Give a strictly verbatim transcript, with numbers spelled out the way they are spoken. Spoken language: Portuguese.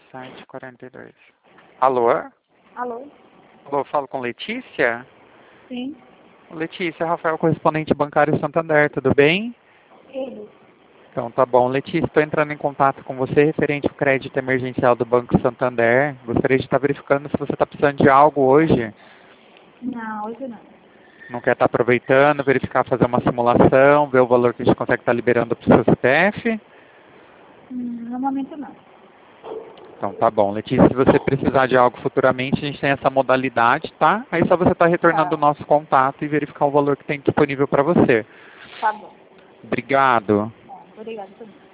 sete, quarenta e dois. Alô? Alô? Alô, falo com Letícia? Sim. Letícia, Rafael, correspondente bancário Santander, tudo bem? Ele. Então tá bom. Letícia, estou entrando em contato com você referente ao crédito emergencial do Banco Santander. Gostaria de estar verificando se você está precisando de algo hoje. Não, hoje não. Não quer estar aproveitando, verificar, fazer uma simulação, ver o valor que a gente consegue estar liberando para o seu C P F? Hum, no momento não. Então tá bom. Letícia, se você precisar de algo futuramente, a gente tem essa modalidade, tá? Aí só você está retornando Tá. o nosso contato e verificar o valor que tem disponível para você. Tá bom. Obrigado. Bom, obrigada também.